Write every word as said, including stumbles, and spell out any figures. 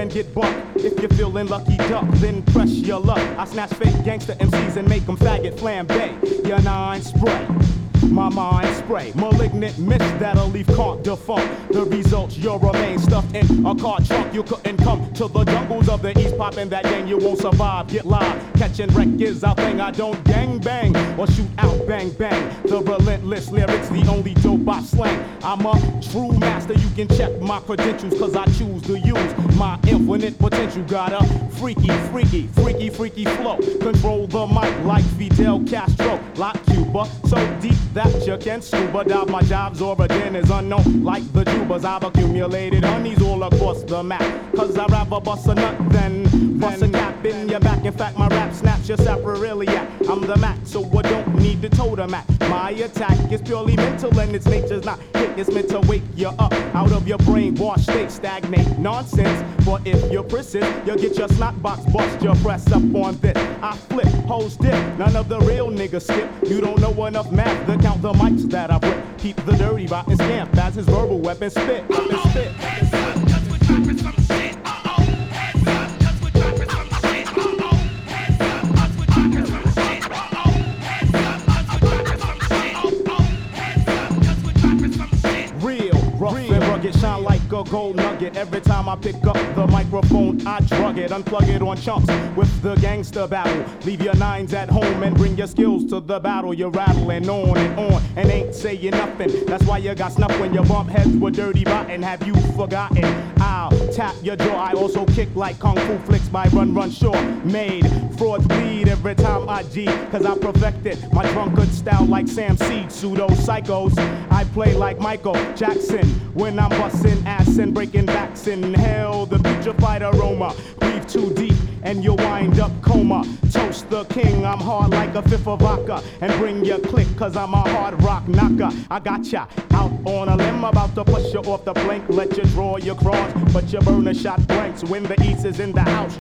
and get bucked. If you're feeling lucky duck, then press your luck. I snatch fake gangster M Cs and make them faggot flambe. Your nine spray. My mind spray, malignant mist that'll leave can't defunct. The results, you'll remain stuffed in a car trunk. You couldn't come to the jungles of the east, poppin' that gang, you won't survive. Get live, catching wreck is our thing. I don't gang bang or shoot out bang bang. The relentless lyrics, the only dope I slang. I'm a true master, you can check my credentials, cause I choose to use my infinite potential. Got a freaky, freaky, freaky, freaky flow. Control the mic like Fidel Castro, like Cuba, so deep that you can scuba dive. My job's origin is unknown, like the tubers. I've accumulated honeys all across the map, cause I'd rather bust a nut than bust a cap in your back. In fact, my rap snaps your sapriliac. I'm the Mac, so I don't need the totem Mac. My attack is purely mental and its nature's not hit. It's meant to wake you up out of your brainwash state, stagnate nonsense. But if you're persist, you'll get your snot box bust. Your press up on this. I flip, hoes dip, none of the real niggas skip. You don't know enough math to count the mics that I rip. Keep the dirty rotten scamp as his verbal weapon spit. Weapon spit. Rugged, shine like a gold nugget. Every time I pick up the microphone, I drug it, unplug it on chunks with the gangster battle. Leave your nines at home and bring your skills to the battle. You're rattling on and on and ain't saying nothing. That's why you got snuffed when you bump heads with dirty rotten. Have you forgotten? I'll tap your jaw. I also kick like kung fu flicks by Run Run Shaw. Made frauds bleed every time I G, cause I perfected my drunkard style like Sam Seed. Pseudo psychos, I play like Michael Jackson when I'm busting ass and breaking backs. Inhale the putrefied aroma, breathe too deep and you'll wind up coma. Toast the king, I'm hard like a fifth of vodka, and bring your click cause I'm a hard rock knocker. I got ya out on a limb, about to push you off the plank. Let you draw your cross, but you burn a shot blanks when the east is in the house.